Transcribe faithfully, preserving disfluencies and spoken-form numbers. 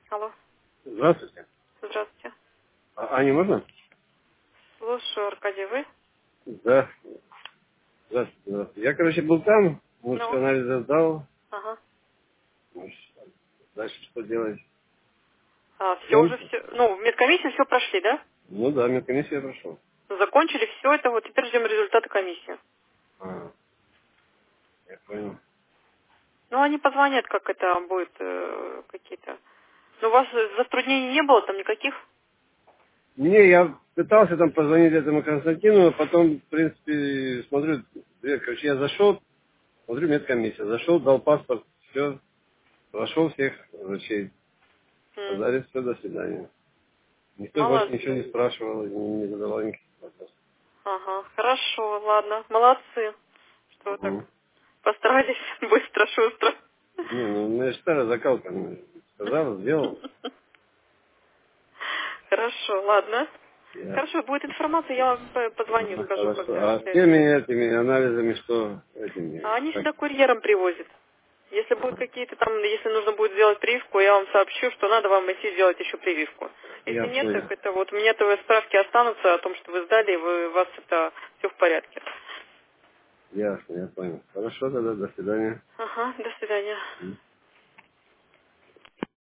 Алло, Здравствуйте. здравствуйте. А, Аню можно? Слушаю, Аркадий, вы? Да. Здравствуйте, здравствуйте. Я, короче, был там, вот все Ну, анализы сдал. ага. Ну, ш- Дальше что делать? А, все Ну, уже, все, ну, в медкомиссии все прошли, да? ну да, медкомиссию я прошел. Закончили все это, вот теперь ждем результаты комиссии. А, я понял. Ну, они позвонят, как это будет, э, какие-то. Но у вас э, затруднений не было там никаких? Не, я пытался там позвонить этому Константину, а потом, в принципе, смотрю, э, короче, я зашел, смотрю, медкомиссия. Зашел, дал паспорт, все, прошел всех врачей. М, Сказали, все, до свидания. Никто больше ничего молодцы. не спрашивал, не, не задавал никаких вопросов. Ага, хорошо, ладно, молодцы, что вы так Мгм. постарались быстро, шустро. Не, ну, у меня же старая закалка. ну, Сказал, сделал. Хорошо, ладно. Я... Хорошо, будет информация, я вам по- позвоню, Ага, скажу, хорошо. когда А с теми следующий. этими анализами, что этими? А они Как? сюда курьером привозят. Если будут Ага, какие-то там, если нужно будет сделать прививку, я вам сообщу, что надо вам идти сделать еще прививку. Если я нет, так понял. это вот у меня то справки останутся о том, что вы сдали, и вы, у вас это все в порядке. Ясно, я понял. Хорошо тогда, до свидания. Ага, до свидания. М.